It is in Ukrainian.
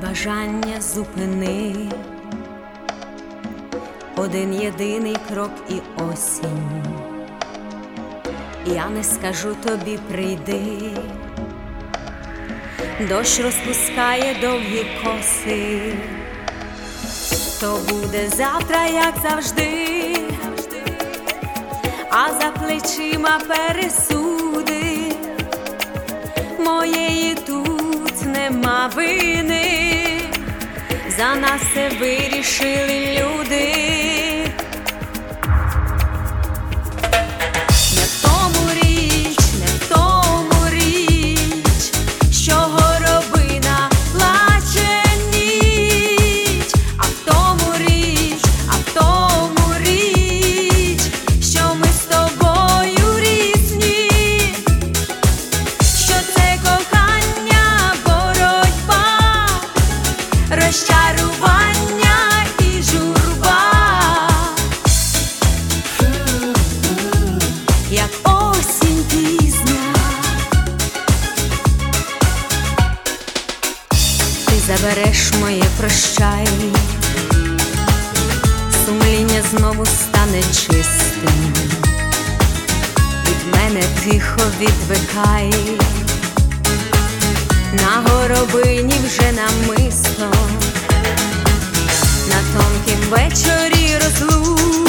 бажання зупини, один єдиний крок і осінь. Я не скажу тобі прийди, дощ розпускає довгі коси, то буде завтра, як завжди, а за плечима пересуди, моєї тут нема вини, за нас все вирішили люди. Не в тому річ, що горобина плаче ніч, а в тому річ, що ми з тобою різні, що це кохання, боротьба, розчарування і журба, як осінь пізня. Ти забереш моє прощай, сумління знову стане чистим, від мене тихо відвикай, на горобині вже намисто, на тонкім вечорі розлук.